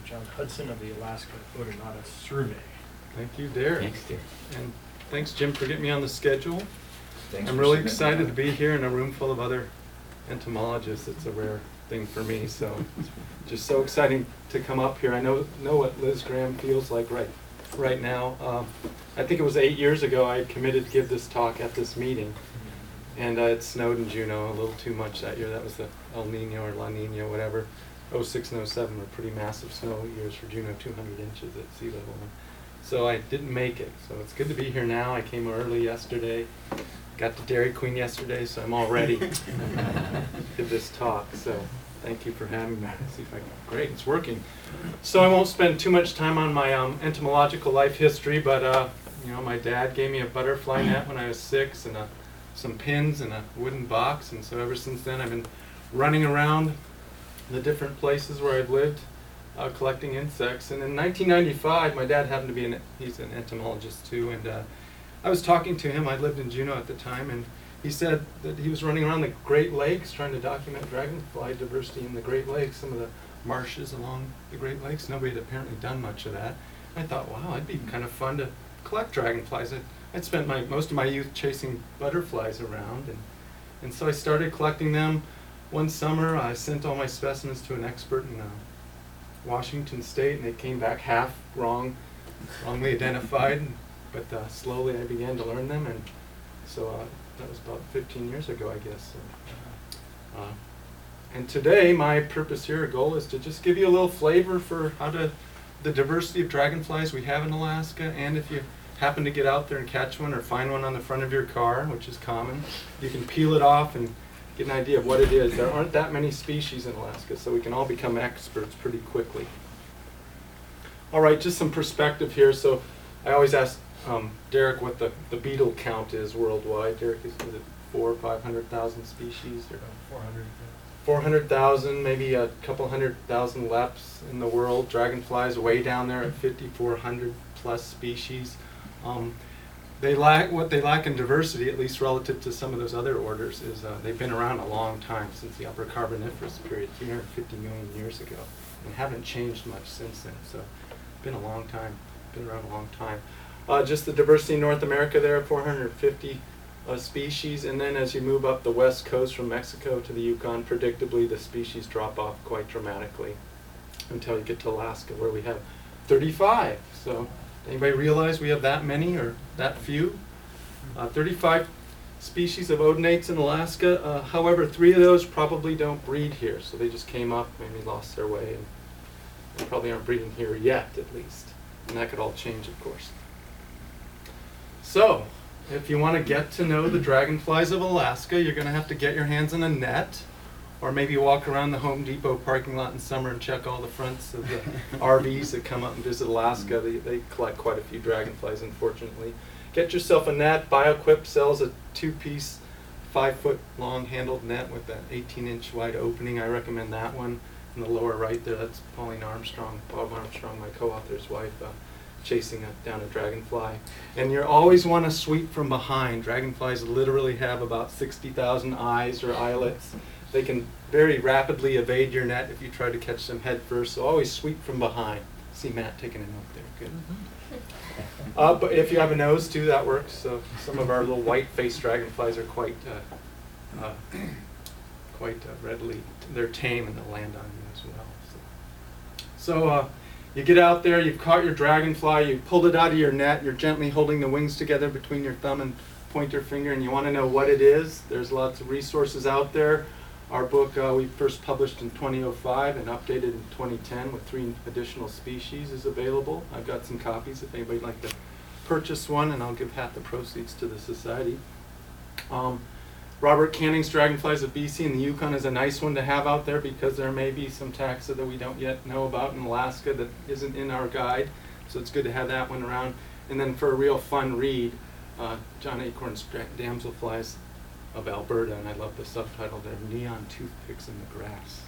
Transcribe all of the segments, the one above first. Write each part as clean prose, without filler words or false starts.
John Hudson of the Alaska Odonata Survey. Thank you, Derek. Thanks, Derek. And thanks, Jim, for getting me on the schedule. Thanks I'm for really submitting excited to that. be here in a room full of other entomologists. It's a rare thing for me, so just so exciting to come up here. I know what Liz Graham feels like right now. I think it was 8 years ago I had committed to give this talk at this meeting, and it snowed in Juneau a little too much that year. That was the El Nino or La Nina, whatever. 06 and 07 were pretty massive snow years for Juneau, 200 inches at sea level. So I didn't make it. So it's good to be here now. I came early yesterday. Got to Dairy Queen yesterday, so I'm all ready to give this talk. So thank you for having me. Let's see if I can. Great, it's working. So I won't spend too much time on my entomological life history, but you know, my dad gave me a butterfly net when I was 6 and some pins and a wooden box, and so ever since then I've been running around the different places where I've lived, collecting insects. And in 1995, my dad happened to be he's an entomologist too, and I was talking to him. I lived in Juneau at the time, and he said that he was running around the Great Lakes trying to document dragonfly diversity in the Great Lakes, some of the marshes along the Great Lakes. Nobody had apparently done much of that. I thought, wow, it'd be kind of fun to collect dragonflies. I'd spent most of my youth chasing butterflies around, and so I started collecting them. One summer, I sent all my specimens to an expert in Washington State, and they came back half wrongly identified. But slowly I began to learn them, and so that was about 15 years ago, I guess. And today, my purpose here, goal, is to just give you a little flavor for the diversity of dragonflies we have in Alaska, and if you happen to get out there and catch one or find one on the front of your car, which is common, you can peel it off and get an idea of what it is. There aren't that many species in Alaska, so we can all become experts pretty quickly. All right, just some perspective here. So I always ask Derek what the beetle count is worldwide. Derek, is it 400,000 or 500,000 species? Or 400. 400,000, maybe a couple 100,000 leps in the world. Dragonflies way down there at 5,400 plus species. What they lack in diversity, at least relative to some of those other orders, is they've been around a long time, since the Upper Carboniferous period, 350 million years ago, and haven't changed much since then. So it's been a long time, been around a long time. Just the diversity in North America there, 450 species, and then as you move up the west coast from Mexico to the Yukon, predictably the species drop off quite dramatically until you get to Alaska, where we have 35. So anybody realize we have that many or that few? 35 species of odonates in Alaska. However, 3 of those probably don't breed here, so they just came up, maybe lost their way, and they probably aren't breeding here yet, at least. And that could all change, of course. So, if you want to get to know the dragonflies of Alaska, you're going to have to get your hands on a net, or maybe walk around the Home Depot parking lot in summer and check all the fronts of the RVs that come up and visit Alaska. They collect quite a few dragonflies, unfortunately. Get yourself a net. BioQuip sells a 2-piece, 5-foot long handled net with an 18-inch wide opening. I recommend that one. In the lower right there, that's Pauline Armstrong, Bob Armstrong, my co-author's wife, chasing down a dragonfly. And you always want to sweep from behind. Dragonflies literally have about 60,000 eyes or eyelets. They can very rapidly evade your net if you try to catch them head first, so always sweep from behind. See Matt taking a note there, good. But if you have a nose too, that works. So some of our little white-faced dragonflies are quite readily, they're tame and they'll land on you as well. So you get out there, you've caught your dragonfly, you pulled it out of your net, you're gently holding the wings together between your thumb and pointer finger, and you want to know what it is. There's lots of resources out there. Our book we first published in 2005 and updated in 2010 with 3 additional species is available. I've got some copies if anybody'd like to purchase one, and I'll give half the proceeds to the society. Robert Canning's Dragonflies of BC and the Yukon is a nice one to have out there, because there may be some taxa that we don't yet know about in Alaska that isn't in our guide, so it's good to have that one around. And then for a real fun read, John Acorn's Damselflies of Alberta, and I love the subtitle there, Neon Toothpicks in the Grass.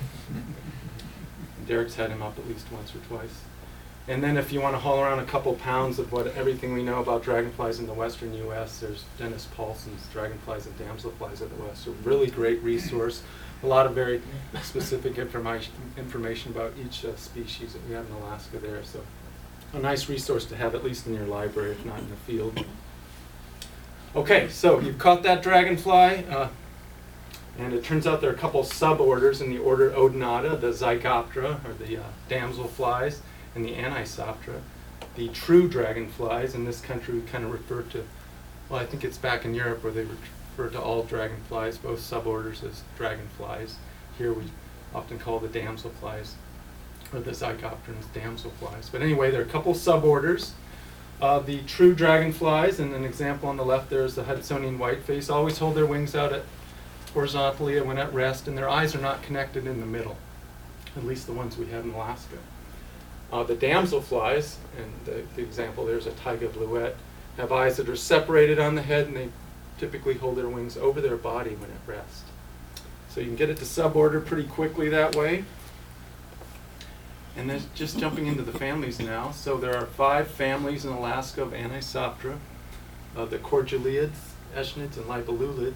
And Derek's had him up at least once or twice. And then if you want to haul around a couple pounds of everything we know about dragonflies in the western U.S., there's Dennis Paulson's Dragonflies and Damselflies of the West, a really great resource. a lot of very specific information about each species that we have in Alaska there. So a nice resource to have, at least in your library, if not in the field. Okay, so you've caught that dragonfly, and it turns out there are a couple suborders in the order Odonata, the Zygoptera, or the damselflies, and the Anisoptera. The true dragonflies, in this country we kind of refer to, well, I think it's back in Europe where they refer to all dragonflies, both suborders, as dragonflies. Here we often call the damselflies, or the Zygopterans, damselflies. But anyway, there are a couple suborders. The true dragonflies, and an example on the left there is the Hudsonian whiteface, always hold their wings out horizontally when at rest, and their eyes are not connected in the middle, at least the ones we have in Alaska. The damselflies, and the example there's a taiga bluette, have eyes that are separated on the head, and they typically hold their wings over their body when at rest. So you can get it to suborder pretty quickly that way. And then just jumping into the families now. So there are 5 families in Alaska of Anisoptera, the Cordyliids, Eschnids, and Libellulids.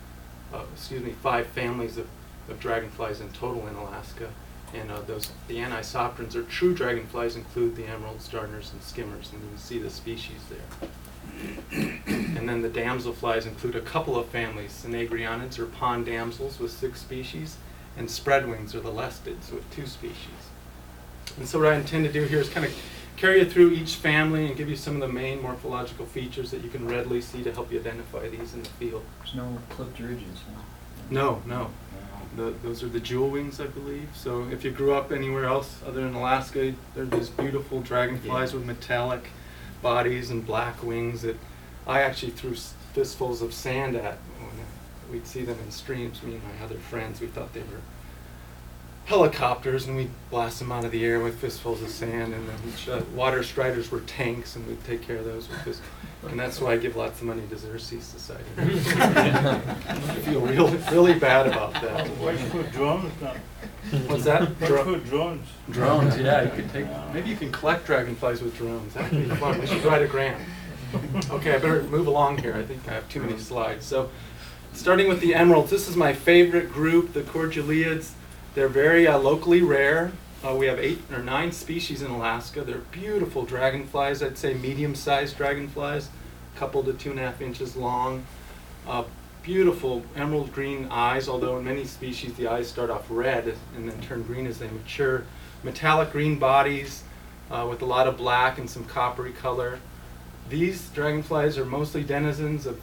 5 families of dragonflies in total in Alaska. And the Anisopterans, or true dragonflies, include the emeralds, darners, and skimmers, and you can see the species there. And then the damselflies include a couple of families, Synagrionids, or pond damsels, with 6 species, and spreadwings, or the lestids, with 2 species. And so what I intend to do here is kind of carry you through each family and give you some of the main morphological features that you can readily see to help you identify these in the field. There's no clipped ridges, huh? No. Those are the jewel wings, I believe. So if you grew up anywhere else other than Alaska, there are these beautiful dragonflies with metallic bodies and black wings that I actually threw fistfuls of sand at when we'd see them in streams. Me and my other friends, we thought they were helicopters, and we'd blast them out of the air with fistfuls of sand, and then water striders were tanks, and we'd take care of those with fistfuls. And that's why I give lots of money to Xerces Society. I feel really bad about that. Why don't you put drones down? What's that? Why don't you put drones? Drones, yeah. You could take. Maybe you can collect dragonflies with drones. That would be fun. We should write a grant. Okay, I better move along here. I think I have too many slides. So, starting with the emeralds, this is my favorite group, the Cordyliids. They're very locally rare. We have 8 or 9 species in Alaska. They're beautiful dragonflies. I'd say medium-sized dragonflies, a couple to 2.5 inches long. Beautiful emerald green eyes, although in many species the eyes start off red and then turn green as they mature. Metallic green bodies with a lot of black and some coppery color. These dragonflies are mostly denizens of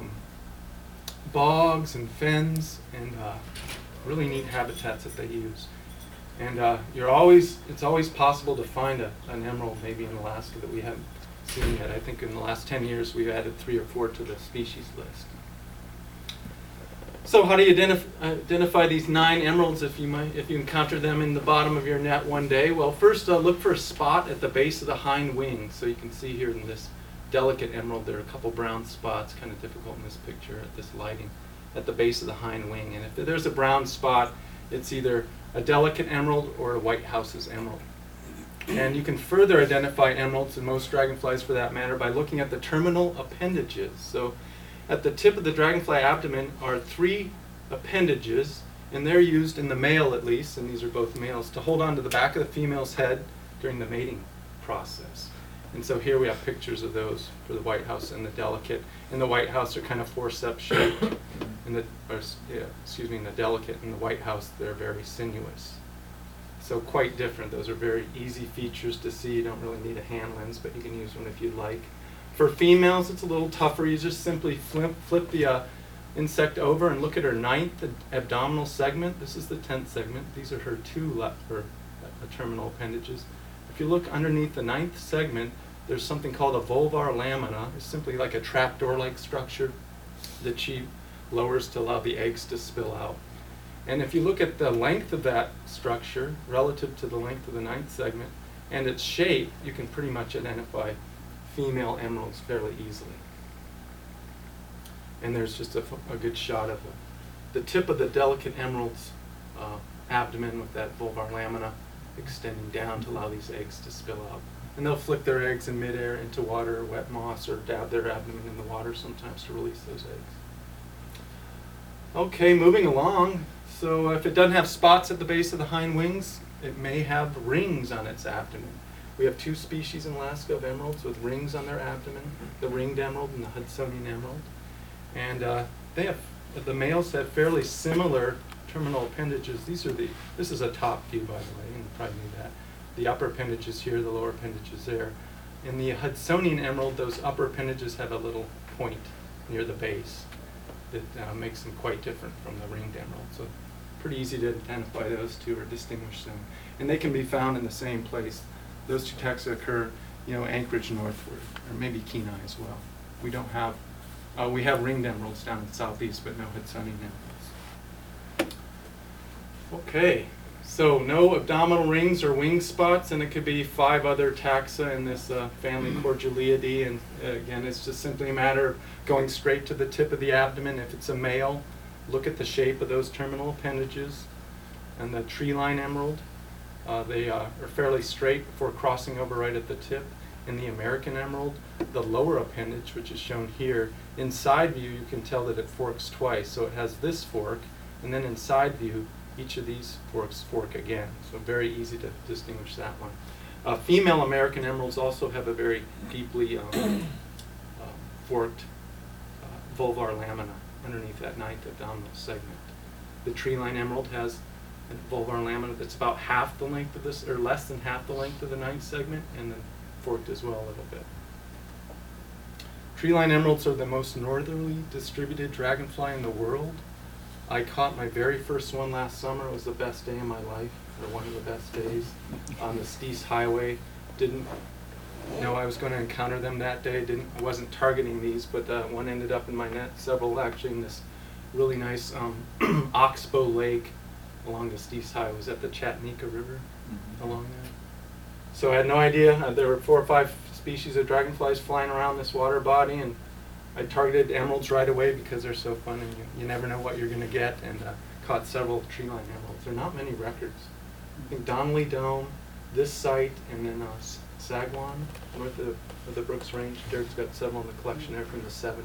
bogs and fens, and really neat habitats that they use. And it's always possible to find an emerald maybe in Alaska that we haven't seen yet. I think in the last 10 years we've added 3 or 4 to the species list. So how do you identify these 9 emeralds if you encounter them in the bottom of your net one day? Well, first look for a spot at the base of the hind wing. So you can see here in this delicate emerald there are a couple brown spots, kind of difficult in this picture at this lighting, at the base of the hind wing. And if there's a brown spot, it's either a delicate emerald or a Whitehouse's emerald. And you can further identify emeralds, and most dragonflies for that matter, by looking at the terminal appendages. So at the tip of the dragonfly abdomen are 3 appendages, and they're used in the male at least, and these are both males, to hold on to the back of the female's head during the mating process. And so here we have pictures of those for the Whitehouse and the delicate. In the Whitehouse, they're kind of forceps shaped. In the delicate and the Whitehouse, they're very sinuous. So quite different. Those are very easy features to see. You don't really need a hand lens, but you can use one if you'd like. For females, it's a little tougher. You just simply flip the insect over and look at her 9th abdominal segment. This is the 10th segment. These are her 2 terminal appendages. If you look underneath the 9th segment, there's something called a vulvar lamina. It's simply like a trapdoor-like structure that she lowers to allow the eggs to spill out. And if you look at the length of that structure relative to the length of the 9th segment and its shape, you can pretty much identify female emeralds fairly easily. And there's just a good shot of the tip of the delicate emerald's abdomen with that vulvar lamina extending down to allow these eggs to spill out. And they'll flick their eggs in midair into water or wet moss, or dab their abdomen in the water sometimes to release those eggs. Okay, moving along. So if it doesn't have spots at the base of the hind wings, it may have rings on its abdomen. We have 2 species in Alaska of emeralds with rings on their abdomen, the ringed emerald and the Hudsonian emerald. And the males have fairly similar terminal appendages. This is a top view, by the way, and you probably knew that. The upper appendages here, the lower appendages there. In the Hudsonian emerald, those upper appendages have a little point near the base that makes them quite different from the ringed emerald. So pretty easy to identify those two or distinguish them. And they can be found in the same place. Those 2 taxa occur, Anchorage northward, or maybe Kenai as well. We don't have, we have ringed emeralds down in the southeast, but no Hudsonian emeralds. Okay, so no abdominal rings or wing spots, and it could be 5 other taxa in this family Corduliidae. And again, it's just simply a matter of going straight to the tip of the abdomen. If it's a male, look at the shape of those terminal appendages. And the tree-line emerald, they are fairly straight before crossing over right at the tip. In the American emerald, the lower appendage, which is shown here, in side view you can tell that it forks twice. So it has this fork, and then in side view, each of these forks fork again. So very easy to distinguish that one. Female American emeralds also have a very deeply forked vulvar lamina underneath that 9th abdominal segment. The tree-line emerald has a vulvar lamina that's about half the length of this, or less than half the length of the 9th segment, and then forked as well a little bit. Tree-line emeralds are the most northerly distributed dragonfly in the world. I caught my very first one last summer. It was the best day of my life, or one of the best days, on the Steese Highway. Didn't know I was going to encounter them that day. I wasn't targeting these, but one ended up in my net, several actually in this really nice Oxbow Lake along the Steese Highway. It was at the Chattanooga River along there. So I had no idea. There were 4 or 5 species of dragonflies flying around this water body, and I targeted emeralds right away because they're so fun and you never know what you're going to get, and caught several tree-line emeralds. There are not many records. I think Donnelly Dome, this site, and then Sagwan, north of the Brooks Range. Derek's got several in the collection there from the 70s.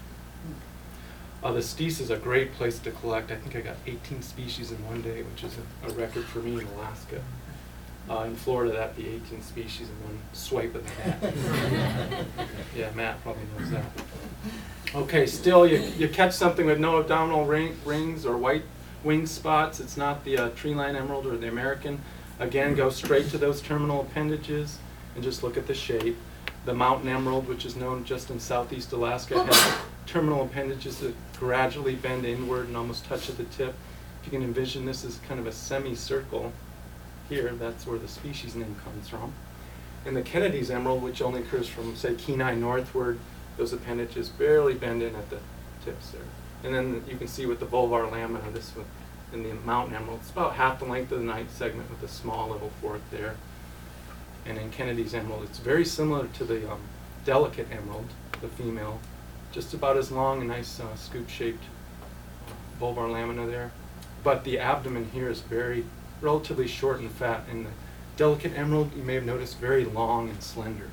The Steese is a great place to collect. I think I got 18 species in one day, which is a record for me in Alaska. In Florida, that'd be 18 species in one swipe of the hat. Yeah, Matt probably knows that. Okay, still, you catch something with no abdominal rings or white wing spots. It's not the tree-line emerald or the American. Again, go straight to those terminal appendages and just look at the shape. The mountain emerald, which is known just in southeast Alaska, has terminal appendages that gradually bend inward and almost touch at the tip. If you can envision this as kind of a semicircle here, that's where the species name comes from. And the Kennedy's emerald, which only occurs from, say, Kenai northward, those appendages barely bend in at the tips there. And then you can see with the vulvar lamina, this one in the mountain emerald, it's about half the length of the 9th segment with a small little fork there. And in Kennedy's emerald, it's very similar to the delicate emerald, the female, just about as long, a nice scoop-shaped vulvar lamina there. But the abdomen here is relatively short and fat. And the delicate emerald, you may have noticed, very long and slender.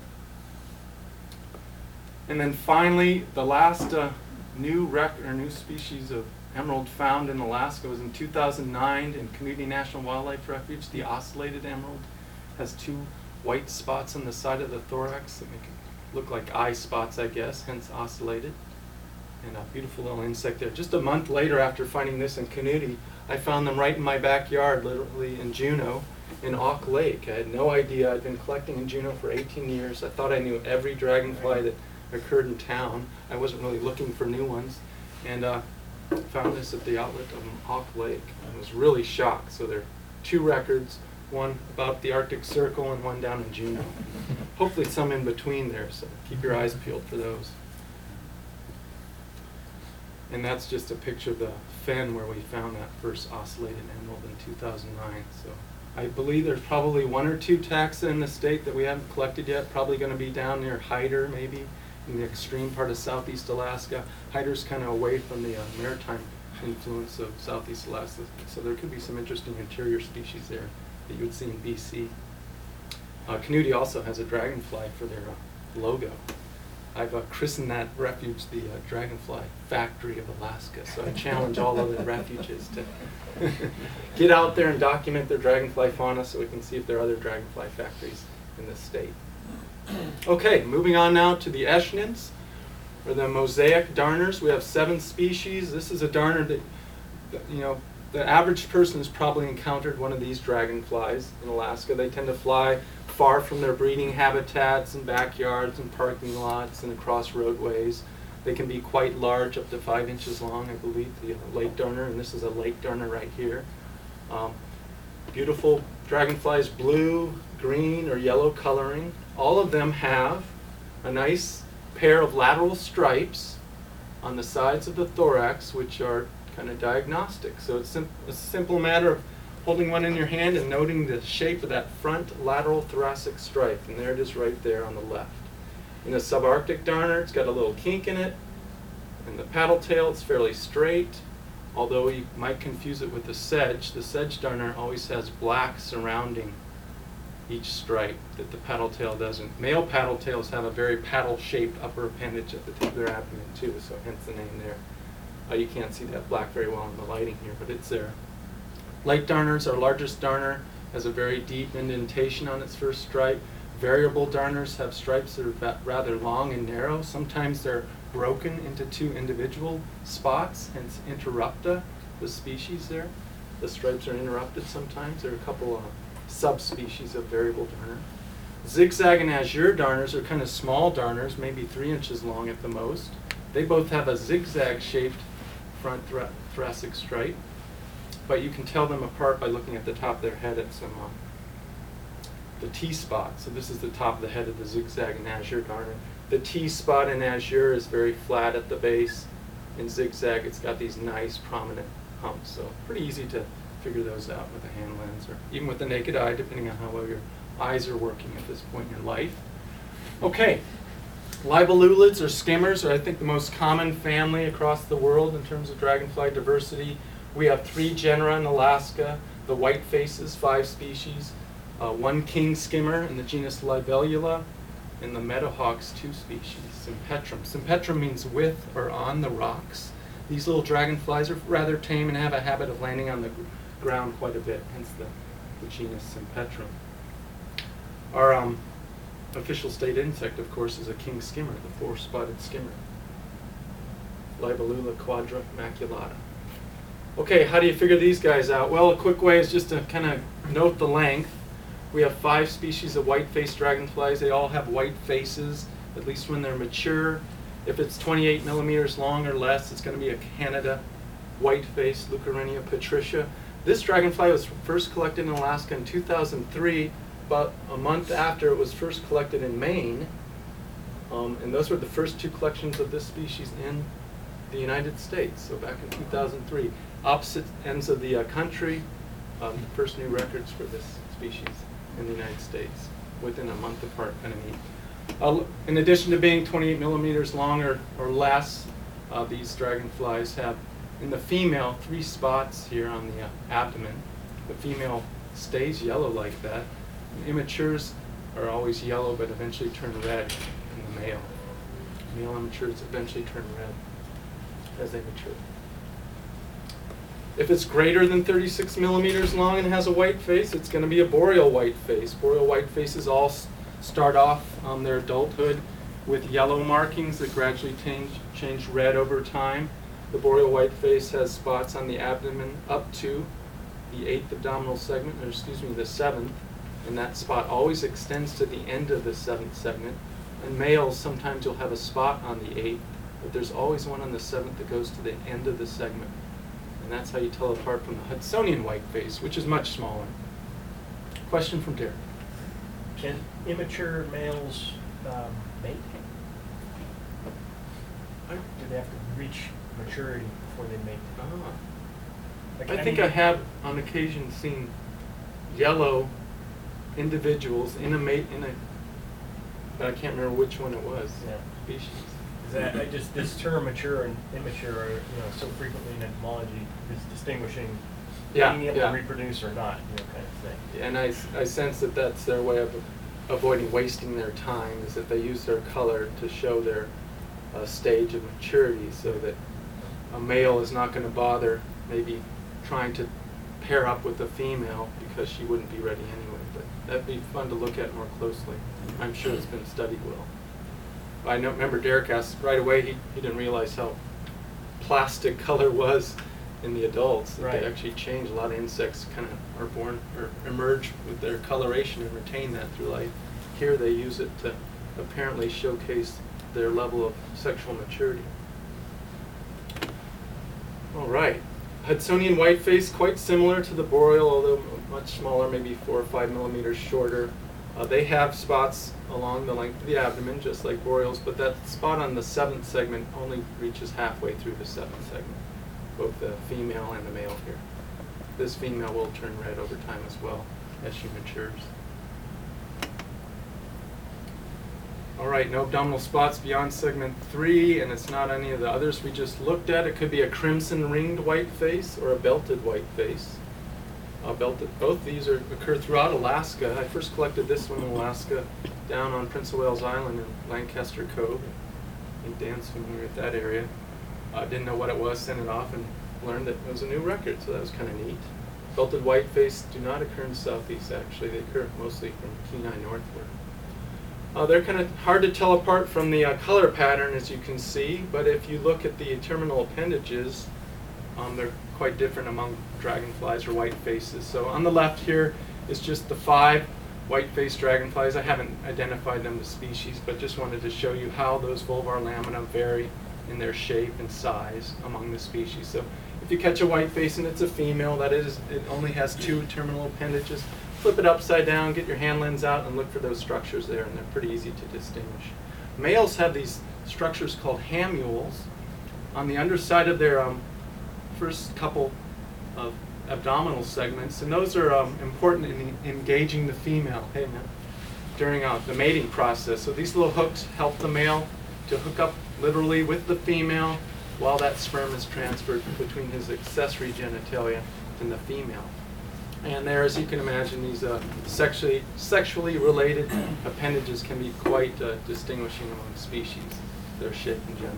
And then finally, the last new species of emerald found in Alaska was in 2009 in Canudi National Wildlife Refuge. The ocellated emerald has 2 white spots on the side of the thorax that make it look like eye spots, I guess, hence ocellated. And a beautiful little insect there. Just a month later, after finding this in Canudi, I found them right in my backyard, literally in Juneau, in Auk Lake. I had no idea. I'd been collecting in Juneau for 18 years. I thought I knew every dragonfly that occurred in town. I wasn't really looking for new ones. And found this at the outlet of Auk Lake. I was really shocked. So there are 2 records, one about the Arctic Circle and one down in Juneau. Hopefully some in between there, so keep your eyes peeled for those. And that's just a picture of the fen where we found that first ocellated emerald in 2009. So I believe there's probably 1 or 2 taxa in the state that we haven't collected yet. Probably going to be down near Hyder, maybe in the extreme part of southeast Alaska. Hyder's kind of away from the maritime influence of southeast Alaska, so there could be some interesting interior species there that you would see in BC. Canudi also has a dragonfly for their logo. I've christened that refuge the Dragonfly Factory of Alaska. So I challenge all other refuges to get out there and document their dragonfly fauna so we can see if there are other dragonfly factories in the state. Okay, moving on now to the Eschnins, or the mosaic darners. We have 7 species. This is a darner that, the average person has probably encountered one of these dragonflies in Alaska. They tend to fly far from their breeding habitats and backyards and parking lots and across roadways. They can be quite large, up to 5 inches long, I believe, the lake darner, and this is a lake darner right here. Beautiful dragonflies, blue, green, or yellow coloring. All of them have a nice pair of lateral stripes on the sides of the thorax, which are kind of diagnostic. So it's a simple matter of holding one in your hand and noting the shape of that front lateral thoracic stripe, and there it is right there on the left. In the subarctic darner, it's got a little kink in it. In the paddle tail, it's fairly straight, although you might confuse it with the sedge. The sedge darner always has black surrounding each stripe that the paddle tail doesn't. Male paddle tails have a very paddle-shaped upper appendage at the tip of their abdomen too, so hence the name there. You can't see that black very well in the lighting here, but it's there. Lake darners, our largest darner, has a very deep indentation on its first stripe. Variable darners have stripes that are rather long and narrow. Sometimes they're broken into 2 individual spots, hence interrupta, the species there. The stripes are interrupted sometimes. There are a couple of subspecies of variable darner. Zigzag and azure darners are kind of small darners, maybe 3 inches long at the most. They both have a zigzag-shaped front thoracic stripe, but you can tell them apart by looking at the top of their head at some the T-spot. So this is the top of the head of the zigzag and azure darner. The T-spot in azure is very flat at the base. In zigzag, it's got these nice prominent humps. So pretty easy to figure those out with a hand lens or even with the naked eye, depending on how well your eyes are working at this point in your life. Okay, libellulids or skimmers are, I think, the most common family across the world in terms of dragonfly diversity. We have 3 genera in Alaska. The white faces, 5 species. 1 king skimmer in the genus Libellula, and the meadowhawks, 2 species. Sympetrum. Sympetrum means with or on the rocks. These little dragonflies are rather tame and have a habit of landing on the ground quite a bit, hence the genus Sympetrum. Our official state insect, of course, is a king skimmer, the 4-spotted skimmer. Libellula quadra maculata. Okay, how do you figure these guys out? Well, a quick way is just to kind of note the length. We have 5 species of white-faced dragonflies. They all have white faces, at least when they're mature. If it's 28 millimeters long or less, it's going to be a Canada white-faced Leucorrhenia patricia. This dragonfly was first collected in Alaska in 2003, about a month after it was first collected in Maine. And those were the first 2 collections of this species in the United States, so back in 2003. Opposite ends of the country, the first new records for this species in the United States, within a month apart, kind of neat. In addition to being 28 millimeters long or less, these dragonflies have, in the female, 3 spots here on the abdomen. The female stays yellow like that. And immatures are always yellow but eventually turn red in the male. Male immatures eventually turn red as they mature. If it's greater than 36 millimeters long and has a white face, it's going to be a boreal white face. Boreal white faces all start off their adulthood with yellow markings that gradually change red over time. The boreal white face has spots on the abdomen up to the 8th abdominal segment, or excuse me, the 7th, and that spot always extends to the end of the 7th segment. In males, sometimes you'll have a spot on the 8th, but there's always one on the 7th that goes to the end of the segment. And that's how you tell apart from the Hudsonian whiteface, which is much smaller. Question from Derek. Can immature males mate? Do they have to reach maturity before they mate? Like, I think I have on occasion seen yellow individuals in a but I can't remember which one it was. Yeah. Species. This term mature and immature are, so frequently in entomology is distinguishing being able to reproduce or not, kind of thing. And I sense that that's their way of avoiding wasting their time is that they use their color to show their stage of maturity, so that a male is not going to bother maybe trying to pair up with a female because she wouldn't be ready anyway. But that'd be fun to look at more closely. I'm sure it's been studied well. I know, remember Derek asked right away, he didn't realize how plastic color was in the adults. That Right. They actually change. A lot of insects kind of are born or emerge with their coloration and retain that through life. Here they use it to apparently showcase their level of sexual maturity. All right. Hudsonian whiteface, quite similar to the boreal, although much smaller, maybe 4 or 5 millimeters shorter. They have spots along the length of the abdomen, just like boreals, but that spot on the 7th segment only reaches halfway through the 7th segment, both the female and the male here. This female will turn red over time as well as she matures. All right, no abdominal spots beyond segment 3, and it's not any of the others we just looked at. It could be a crimson ringed white face or a belted white face. Both these occur throughout Alaska. I first collected this one in Alaska down on Prince of Wales Island in Lancaster Cove. I think Dan's familiar with that area. I didn't know what it was, sent it off, and learned that it was a new record, so that was kind of neat. Belted whiteface do not occur in the southeast, actually. They occur mostly from Kenai northward. They're kind of hard to tell apart from the color pattern, as you can see, but if you look at the terminal appendages, they're quite different among dragonflies or whitefaces. So on the left here is just the 5 white-faced dragonflies. I haven't identified them as species, but just wanted to show you how those vulvar lamina vary in their shape and size among the species. So if you catch a whiteface and it's a female, that is, it only has 2 terminal appendages, flip it upside down, get your hand lens out, and look for those structures there, and they're pretty easy to distinguish. Males have these structures called hamules on the underside of their first couple of abdominal segments, and those are important in engaging the female during the mating process. So these little hooks help the male to hook up literally with the female while that sperm is transferred between his accessory genitalia and the female. And there, as you can imagine, these sexually related appendages can be quite distinguishing among species, their shape in general.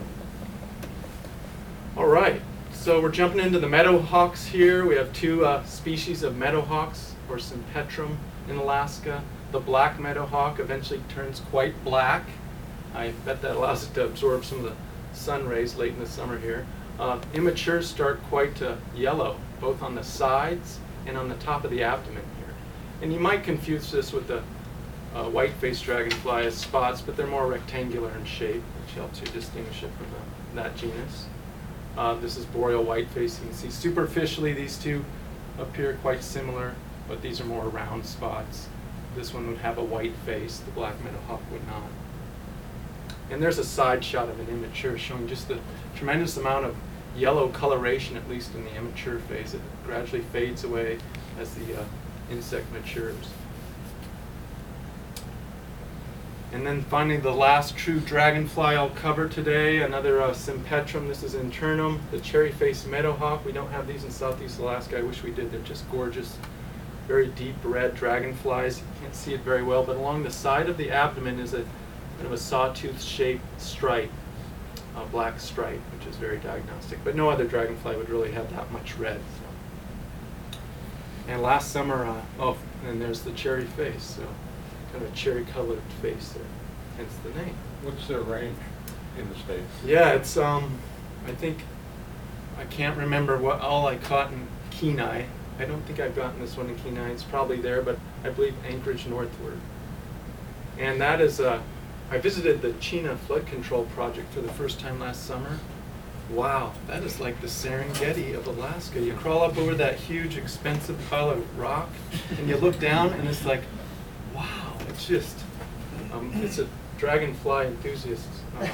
All right, so we're jumping into the meadowhawks here. We have 2 species of meadowhawks, or Sympetrum in Alaska. The black meadowhawk eventually turns quite black. I bet that allows it to absorb some of the sun rays late in the summer here. Immatures start quite yellow, both on the sides and on the top of the abdomen here. And you might confuse this with the white-faced dragonfly as spots, but they're more rectangular in shape, which helps you distinguish it from that genus. This is boreal whiteface. You can see superficially these 2 appear quite similar, but these are more round spots. This one would have a white face, the black meadowhawk would not. And there's a side shot of an immature showing just the tremendous amount of yellow coloration, at least in the immature phase. It gradually fades away as the insect matures. And then finally, the last true dragonfly I'll cover today, another Sympetrum. This is internum, the cherry-faced meadowhawk. We don't have these in southeast Alaska. I wish we did. They're just gorgeous, very deep red dragonflies. You can't see it very well, but along the side of the abdomen is a kind of a sawtooth-shaped stripe, a black stripe, which is very diagnostic. But no other dragonfly would really have that much red. So. And last summer, and there's the cherry face. So kind of a cherry-colored face there, hence the name. What's their range in the States? Yeah, it's, I can't remember what all I caught in Kenai. I don't think I've gotten this one in Kenai. It's probably there, but I believe Anchorage northward. And that is, I visited the Chena Flood Control Project for the first time last summer. Wow, that is like the Serengeti of Alaska. You crawl up over that huge, expensive pile of rock, and you look down, and it's like, wow, it's just, it's a dragonfly enthusiast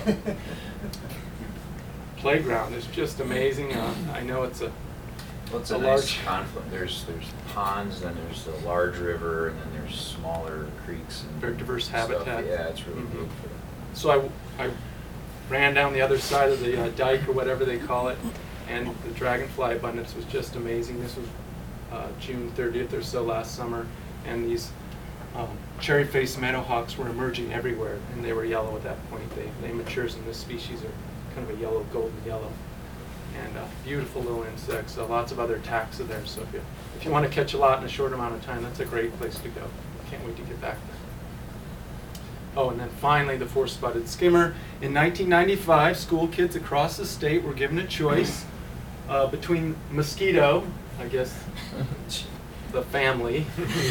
playground. It's just amazing. I know it's a Well, it's a a large nice conflict. There's ponds, then there's a large river, and then there's smaller creeks and very diverse stuff. habitat. Yeah, it's really Mhm. good for them. So I ran down the other side of the dike, or whatever they call it, and the dragonfly abundance was just amazing. This was June 30th or so last summer, and these cherry-faced meadowhawks were emerging everywhere, and they were yellow at that point. They matures in this species are kind of a yellow, golden yellow. And beautiful little insects. Lots of other taxa there. So if you want to catch a lot in a short amount of time, that's a great place to go. Can't wait to get back there. Oh, and then finally the four-spotted skimmer. In 1995, school kids across the state were given a choice between mosquito, I guess, the family,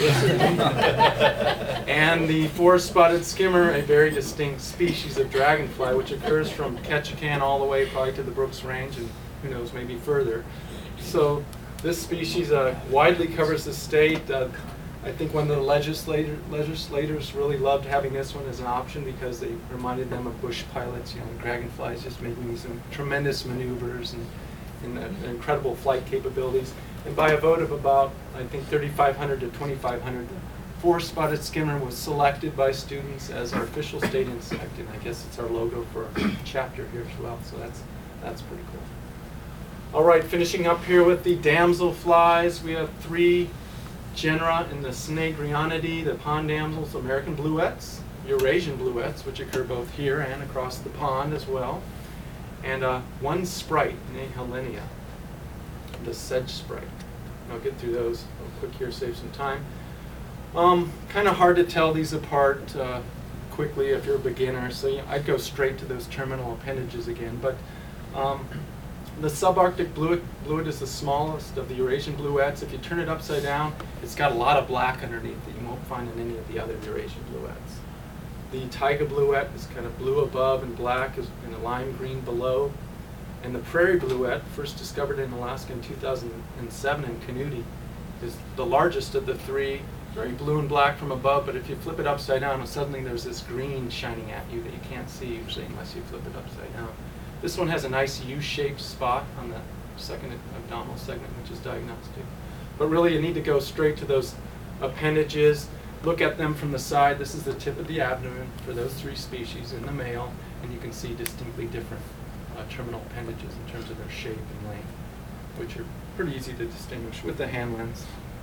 and the four-spotted skimmer, a very distinct species of dragonfly, which occurs from Ketchikan all the way probably to the Brooks Range, and who knows, maybe further. So this species widely covers the state. I think one of the legislators really loved having this one as an option because they reminded them of bush pilots, dragonflies just making some tremendous maneuvers and incredible flight capabilities. And by a vote of about, I think, 3,500 to 2,500, the four-spotted skimmer was selected by students as our official state insect, and I guess it's our logo for our chapter here as well, so that's pretty cool. All right, finishing up here with the damselflies, we have 3 genera in the Synagrionidae, the pond damsels, American bluets, Eurasian bluets, which occur both here and across the pond as well, and one sprite, Helenia, the sedge sprite. I'll get through those real quick here, save some time. Kind of hard to tell these apart quickly if you're a beginner, so I'd go straight to those terminal appendages again. But the subarctic bluet is the smallest of the Eurasian bluets. If you turn it upside down, it's got a lot of black underneath that you won't find in any of the other Eurasian bluets. The taiga bluet is kind of blue above and black and a lime green below. And the prairie bluet, first discovered in Alaska in 2007 in Canudi, is the largest of the 3, very blue and black from above, but if you flip it upside down, suddenly there's this green shining at you that you can't see usually unless you flip it upside down. This one has a nice U-shaped spot on the second abdominal segment, which is diagnostic. But really you need to go straight to those appendages, look at them from the side. This is the tip of the abdomen for those 3 species in the male, and you can see distinctly different terminal appendages in terms of their shape and length, which are pretty easy to distinguish with the hand lens.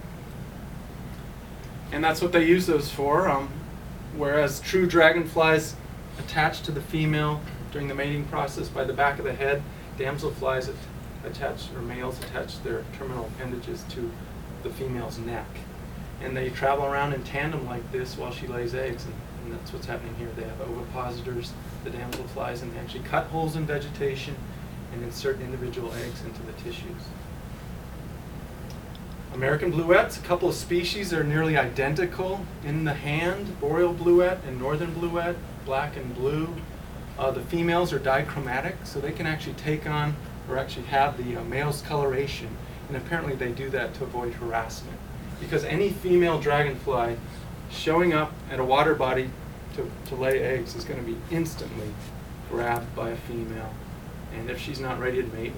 And that's what they use those for, whereas true dragonflies attach to the female during the mating process by the back of the head, damselflies males attach their terminal appendages to the female's neck. And they travel around in tandem like this while she lays eggs, and that's what's happening here. They have ovipositors, the damselflies, and they actually cut holes in vegetation and insert individual eggs into the tissues. American bluets, a couple of species are nearly identical in the hand, boreal bluet and northern bluet, black and blue. The females are dichromatic, so they can actually take on or actually have the male's coloration, and apparently they do that to avoid harassment. Because any female dragonfly showing up at a water body to lay eggs is going to be instantly grabbed by a female. And if she's not ready to mate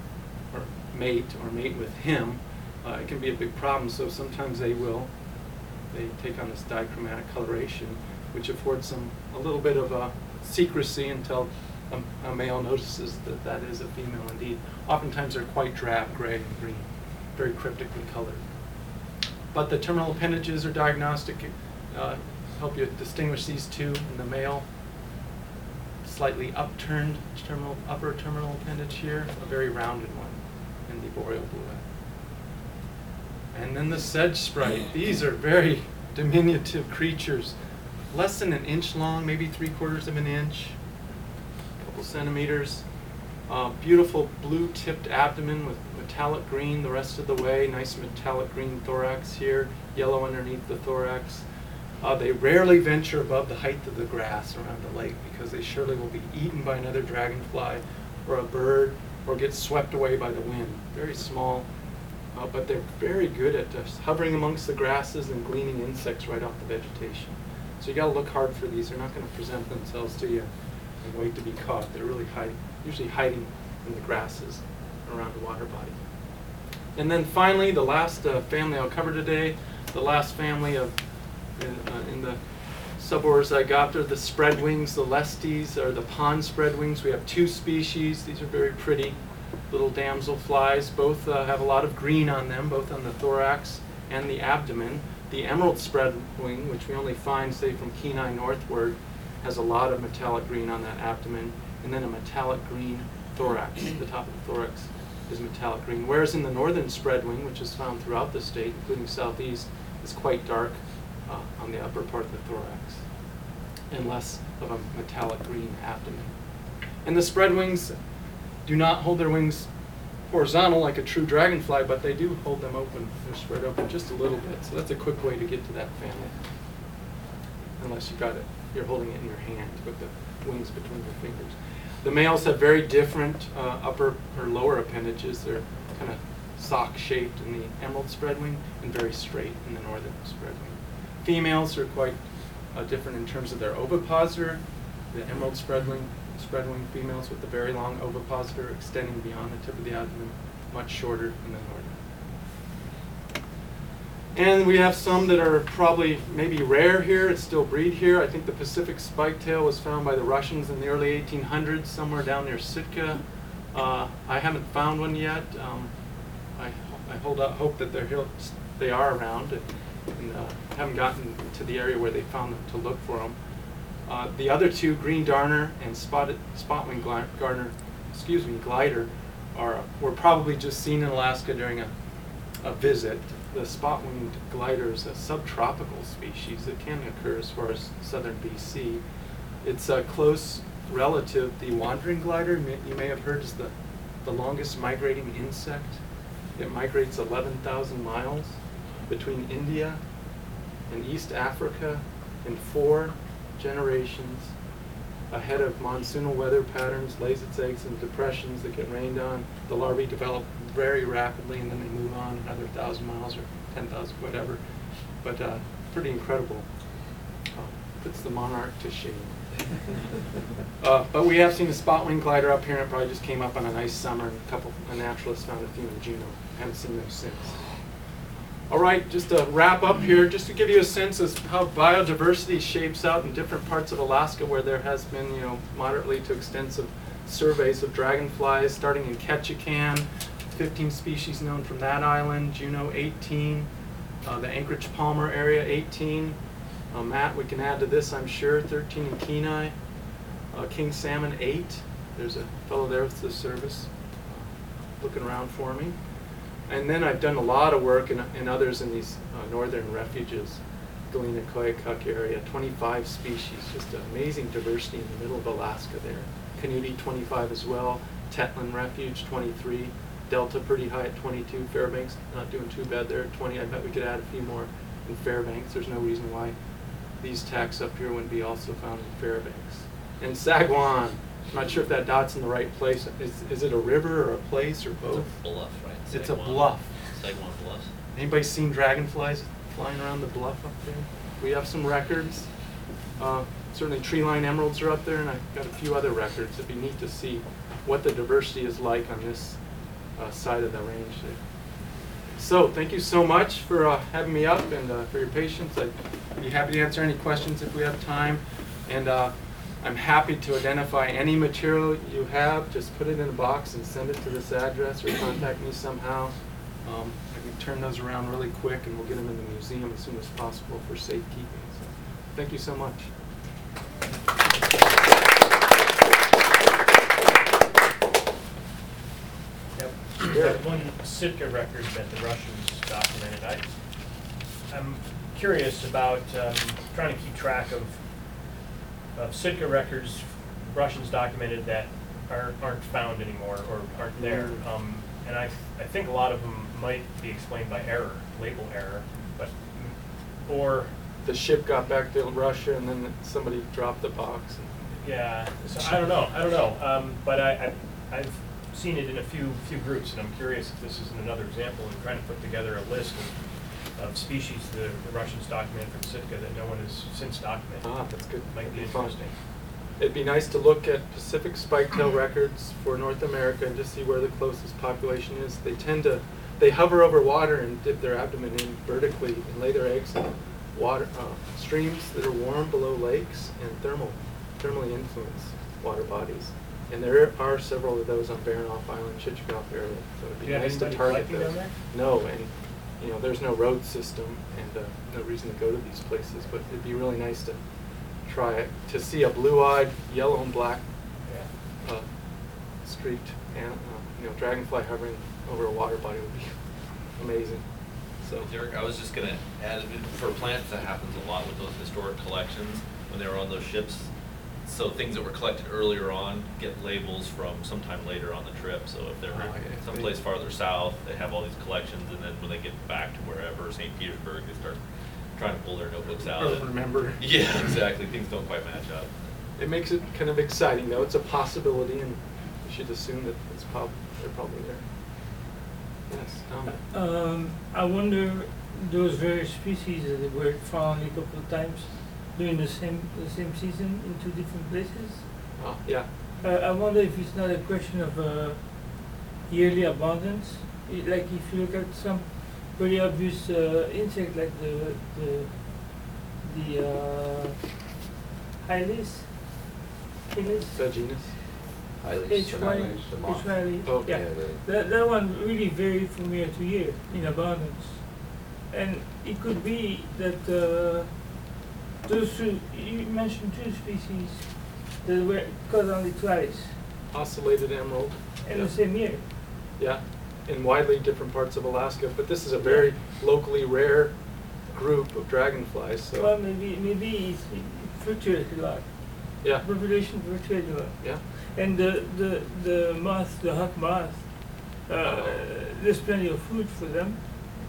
with him, it can be a big problem. So sometimes they take on this dichromatic coloration, which affords them a little bit of secrecy until a male notices that that is a female indeed. Oftentimes they're quite drab, gray, and green, very cryptically colored. But the terminal appendages are diagnostic, help you distinguish these 2 in the male. Slightly upturned upper terminal appendage here, a very rounded one in the boreal bluet. And then the sedge sprite. These are very diminutive creatures, less than an inch long, maybe 3/4 of an inch, a couple centimeters. Beautiful blue-tipped abdomen with metallic green the rest of the way. Nice metallic green thorax here, yellow underneath the thorax. They rarely venture above the height of the grass around the lake because they surely will be eaten by another dragonfly or a bird or get swept away by the wind. Very small, but they're very good at just hovering amongst the grasses and gleaning insects right off the vegetation. So you got to look hard for these. They're not going to present themselves to you and wait to be caught. They're really usually hiding in the grasses around the water body. And then finally, the last family I'll cover today, the last family in the suborder Zygoptera, the spreadwings, the lestes, or the pond spreadwings. We have 2 species. These are very pretty little damselflies. Both have a lot of green on them, both on the thorax and the abdomen. The emerald spreadwing, which we only find, say, from Kenai northward, has a lot of metallic green on that abdomen, and then a metallic green thorax. The top of the thorax is metallic green. Whereas in the northern spreadwing, which is found throughout the state, including southeast, is quite dark on the upper part of the thorax, and less of a metallic green abdomen. And the spreadwings do not hold their wings horizontal like a true dragonfly, but they do hold them open. They're spread open just a little bit. So that's a quick way to get to that family. Unless you've got it, you're holding it in your hand with the wings between your fingers. The males have very different upper or lower appendages. They're kind of sock-shaped in the emerald spreadwing and very straight in the northern spreadwing. Females are quite different in terms of their ovipositor. The emerald spreadwing females with the very long ovipositor extending beyond the tip of the abdomen, much shorter in the northern. And we have some that are probably maybe rare here. It's still breed here. I think the Pacific spiketail was found by the Russians in the early 1800s, somewhere down near Sitka. I haven't found one yet. I hold out hope that they are around, and haven't gotten to the area where they found them to look for them. The other two, green darner and spotwing glider, were probably just seen in Alaska during a visit. The spot-winged glider is a subtropical species that can occur as far as southern BC. It's a close relative. The wandering glider, you may have heard, is the longest migrating insect. It migrates 11,000 miles between India and East Africa in 4 generations ahead of monsoonal weather patterns, lays its eggs in depressions that get rained on. The larvae develop very rapidly, and then they move on another 1,000 miles or 10,000, whatever. But pretty incredible. Puts the monarch to shame. But we have seen a spot-wing glider up here, and it probably just came up on a nice summer, and a naturalist found a few in Juneau. Haven't seen them since. All right, just to wrap up here, just to give you a sense of how biodiversity shapes out in different parts of Alaska where there has been, moderately to extensive surveys of dragonflies, starting in Ketchikan, 15 species known from that island, Juneau 18, the Anchorage Palmer area 18, Matt, we can add to this, I'm sure, 13 in Kenai, king salmon 8, there's a fellow there with the service looking around for me. And then I've done a lot of work in others in these northern refuges, Galena, Koyukuk area, 25 species, just amazing diversity in the middle of Alaska there. Canute 25 as well, Tetlin Refuge 23, Delta pretty high at 22, Fairbanks not doing too bad there at 20. I bet we could add a few more in Fairbanks. There's no reason why these tacks up here wouldn't be also found in Fairbanks. And Sagwan, I'm not sure if that dot's in the right place. Is it a river or a place or both? It's a bluff, right? It's a Sagwan. bluff. Sagwan Bluffs. Anybody seen dragonflies flying around the bluff up there? We have some records. Certainly tree line emeralds are up there, and I've got a few other records. It'd be neat to see what the diversity is like on this side of the range there. So thank you so much for having me up and for your patience. I'd be happy to answer any questions if we have time. And I'm happy to identify any material you have. Just put it in a box and send it to this address or contact me somehow. I can turn those around really quick and we'll get them in the museum as soon as possible for safekeeping. So thank you so much. Yep. Yeah. That one Sitka record that the Russians documented, I'm curious about trying to keep track of Sitka records Russians documented that aren't found anymore or aren't there. And I think a lot of them might be explained by error, label error, or The ship got back to Russia and then somebody dropped the box. yeah. So I don't know. But I've seen it in a few groups, and I'm curious if this isn't another example of trying to put together a list of species the Russians documented from Sitka that no one has since documented. That's good. Might be That'd fun. interesting. It'd be nice to look at Pacific spiketail records for North America and just see where the closest population is. They hover over water and dip their abdomen in vertically and lay their eggs in water streams that are warm below lakes and thermally influenced water bodies. And there are several of those on Baranof Island, Chichikov area. So it'd be Do you have nice to anybody target collecting those. down there? No, and you know, there's no road system and no reason to go to these places, but it'd be really nice to try it, to see a blue-eyed, yellow and black Yeah. streaked, you know, dragonfly hovering over a water body would be amazing. So, Derek, I was just gonna add, for plants, that happens a lot with those historic collections, when they were on those ships. So things that were collected earlier on get labels from sometime later on the trip, so if they're Oh, yeah. someplace farther south, they have all these collections, and then when they get back to wherever, St. Petersburg, they start trying to pull their notebooks out. Or remember. Yeah, exactly, things don't quite match up. it makes it kind of exciting, though. It's a possibility, and you should assume that they're probably there. Yes, Tom. I wonder those various species that were found a couple of times during the same season in two different places. Oh, yeah. I wonder if it's not a question of yearly abundance. Like if you look at some pretty obvious insect like the Hylas. Is that genus? Highly H-Y, Okay. yeah. That one really varied from year to year in abundance. And it could be that those two, you mentioned two species that were caught only twice Ocellated emerald. in Yeah. the same year. Yeah, in widely different parts of Alaska, but this is a very locally rare group of dragonflies, so. Well, maybe it fluctuated a lot. Yeah, Population fluctuated a lot. yeah. And the moth, the hawk moth, there's plenty of food for them.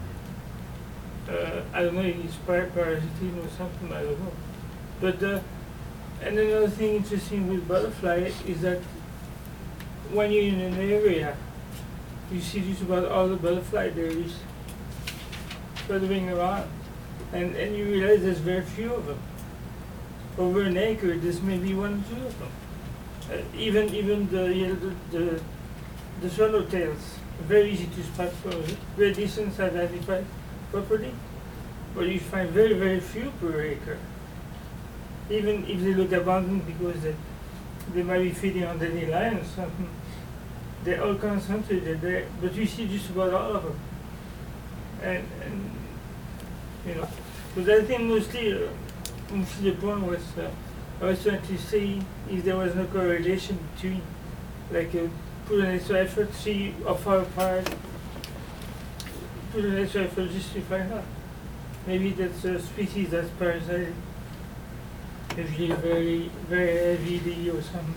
I don't know, it's parasitism or something, I don't know. But, and another thing interesting with butterfly is that when you're in an area, you see just about all the butterfly there is fluttering around. And you realize there's very few of them. Over an acre, there's maybe 1 or 2 of them. Even the swallowtails, very easy to spot for very decent identified property, but you find very, very few per acre. Even if they look abundant because they might be feeding on dandelion or something, they're all concentrated there, but you see just about all of them. And you know, but I think mostly the point was, I was trying to see if there was no correlation between, like, put an extra effort, see how far apart, put an extra effort just to find out. Maybe that's a species that's parasitic, usually very, very heavily or something.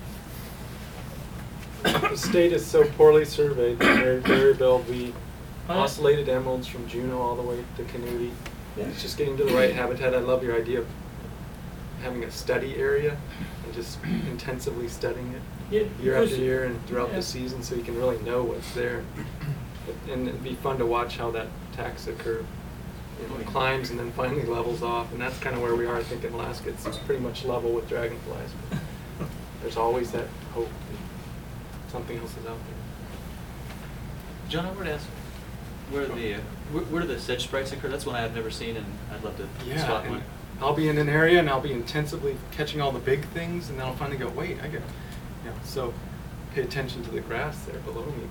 The state is so poorly surveyed that Mary Bell, we Huh? ocellated emeralds from Juneau all the way to Canudi. Yeah. It's just getting to the right habitat. I love your idea of having a study area and just intensively studying it Yeah, year after because- year and throughout yeah. the season, so you can really know what's there. And it'd be fun to watch how that taxa curve, you know, climbs and then finally levels off, and that's kind of where we are, I think, in Alaska. It's pretty much level with dragonflies, but there's always that hope that something else is out there. John, I wanted to ask where do the sedge sprites occur? That's one I have never seen, and I'd love to spot and one. I'll be in an area and I'll be intensively catching all the big things, and then I'll finally go, wait, I get, you know, so pay attention to the grass there below me,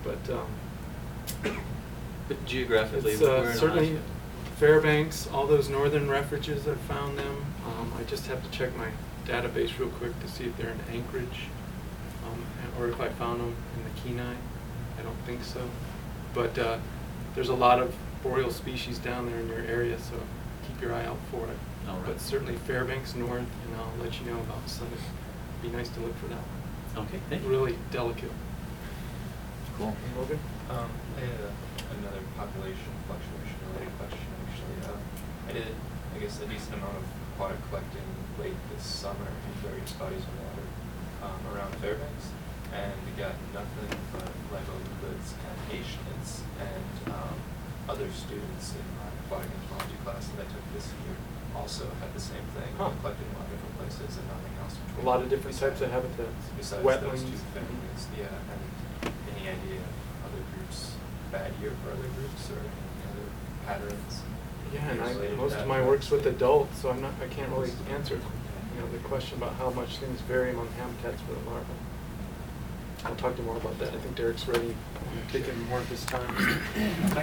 But geographically, it's where in certainly Alaska? Fairbanks, all those northern refuges, I've found them. I just have to check my database real quick to see if they're in Anchorage, or if I found them in the Kenai. I don't think so. But there's a lot of boreal species down there in your area, so keep your eye out for it. All right. But certainly Fairbanks north, and I'll let you know about Summit. Be nice to look for that one. Okay, thank you. Really delicate. Cool. Logan? I had another population fluctuation related question actually. I did, I guess, a decent amount of aquatic collecting late this summer in various bodies of water around Fairbanks, and we got nothing but Lego-Lids and Asians, and other students in my aquatic entomology class that I took this year also had the same thing. Huh. Collected in a lot of different places and nothing else. A lot of different types of habitats. Besides Wetlands. those two families, yeah, and any idea of other groups, bad year for other groups or any other patterns? Yeah, and related to most that? of my work's with adults, so I can't really answer, you know, the question about how much things vary among habitats for the larvae. I'll talk to you more about that. I think Derek's ready, taking more of his time. I